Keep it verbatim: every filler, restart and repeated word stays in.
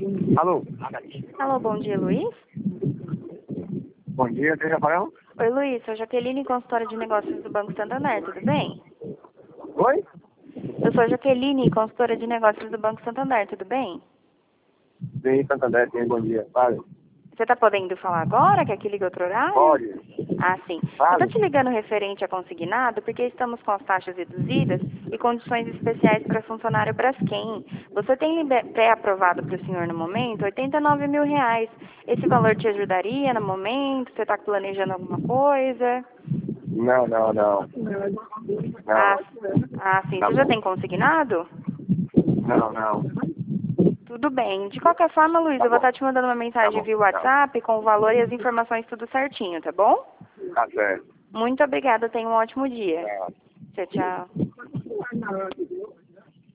Alô? Alô, bom dia, Luiz? Bom dia, quem Rafael? Oi, Luiz, sou Jaqueline, consultora de negócios do Banco Santander, tudo bem? Oi? Eu sou Jaqueline, consultora de negócios do Banco Santander, tudo bem? Sim, Santander, sim, bom dia. Fale. Você tá podendo falar agora? Quer que ligue outro horário? Pode. Ah, sim. Eu Fale. tô te ligando referente a consignado porque estamos com as taxas reduzidas e condições especiais para funcionário Braskem. Você tem liber- pré-aprovado para o senhor no momento oitenta e nove mil reais. Esse valor te ajudaria no momento? Você está planejando alguma coisa? Não, não, não. Ah, Não. ah, sim. Tá Você já bom. tem consignado? Não, não. Tudo bem. De qualquer forma, Luiz, Tá eu vou bom. estar te mandando uma Tá mensagem bom. via Tchau. WhatsApp com o valor e as informações tudo certinho, tá bom? Tá certo. Muito obrigada. Tenha um ótimo dia. Tchau. Tchau, tchau.